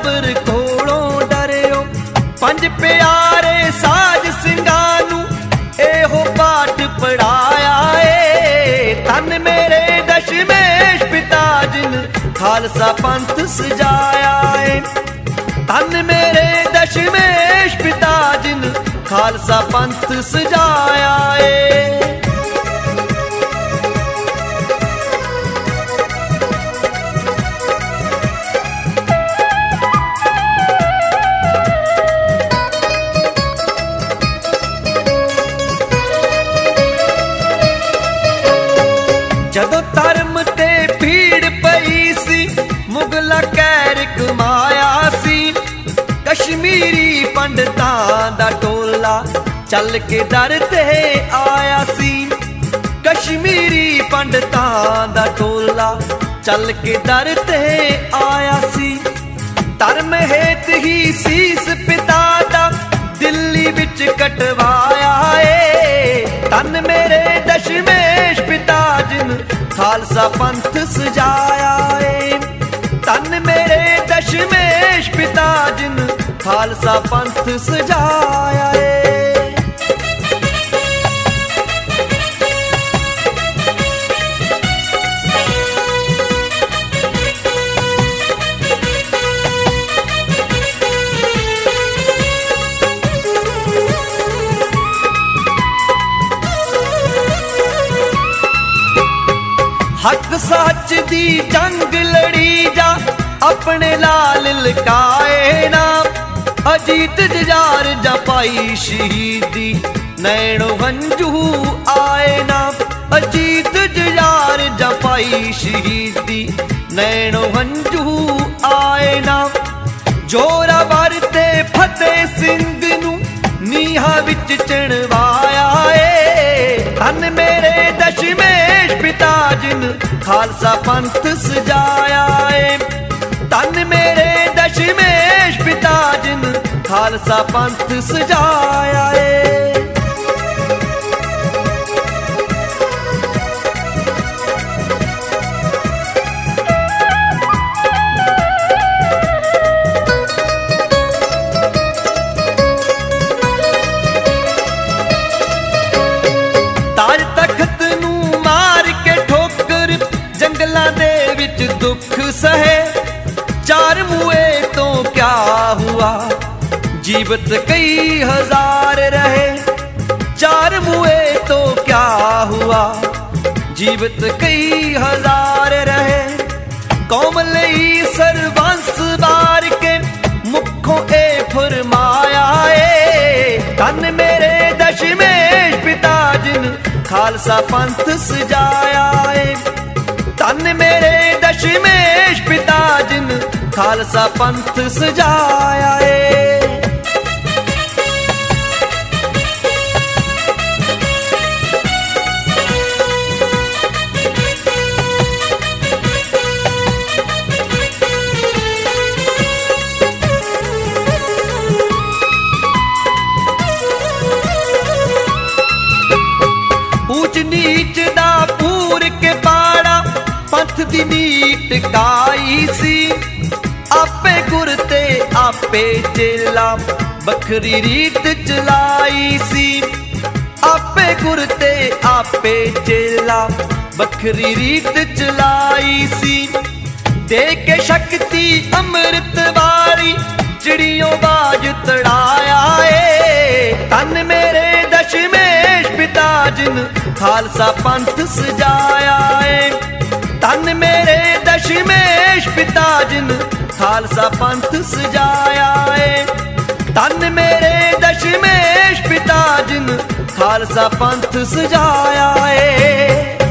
जबर कोलों डरियो। पंज प्यारे साज सिंगां नू एहो पाठ पढ़ाया ए। धन मेरे दशमेश पिता जिन खालसा पंथ सजाया ए। धन मेरे दशमेश पिता जिन खालसा पंथ सजाया ए। जदों धर्म ते भीड़ पई सी मुगला कैर कमाया सी। कश्मीरी पंडितां दा टोला चल के दर ते आया सी। कश्मीरी पंडितां दा टोला चल के दर ते आया सी। धर्म हेत ही सीस पिता दा दिल्ली विच कटवाया ए। धन मेरे दशमेश पिता जिन खालसा पंथ सजाया ए। धन मेरे दशमेश पिता जिन खालसा पंथ सजाया ए। हक सच दी जंग लड़ी जा अपने लाल लकाए ना। अजीत जुझार जा पाई शहीदी नैनो हंजू आए ना। अजीत जुझार जा पाई शहीदी नैनो हंजू आए ना। जोरावर ते फतेह सिंह नू नीहा विच चढ़वाया ए। धन मेरे दशमेश पिता जिन खालसा पंथ सजाया ए। धन मेरे दशमेश पिता जिन खालसा पंथ सजाया ए। ताज तख्त नू मार के ठोकर जंगलां दे विच दुख सहे। चार मुए तो क्या हुआ जीवत कई हजार रहे। चार मुए तो क्या हुआ जीवत कई हजार रहे। कौम लई सरबंस बार के मुखों ए फरमाया ए। धन मेरे दशमेश पिता जिन खालसा पंथ सजाया ए। धन मेरे दशमेश पिता जिन खालसा पंथ सजाया ए। ऊंच नीच दा पूर के पाड़ा पंथ दी नीट काई सी। आपे गुर ते आपे चेला बखरी रीत चलाई सी। आपे गुर ते आपे चेला बखरी रीत चलाई सी। दे के शक्ति अमृत वारी चिड़ियों बाज तड़ाया ए। धन मेरे दशमेश पिता जिन खालसा पंथ सजाया ए। धन मेरे दशमेश पिता जिन खालसा पंथ सजाया ए। धन मेरे दशमेश पिता जिन खालसा पंथ सजाया ए।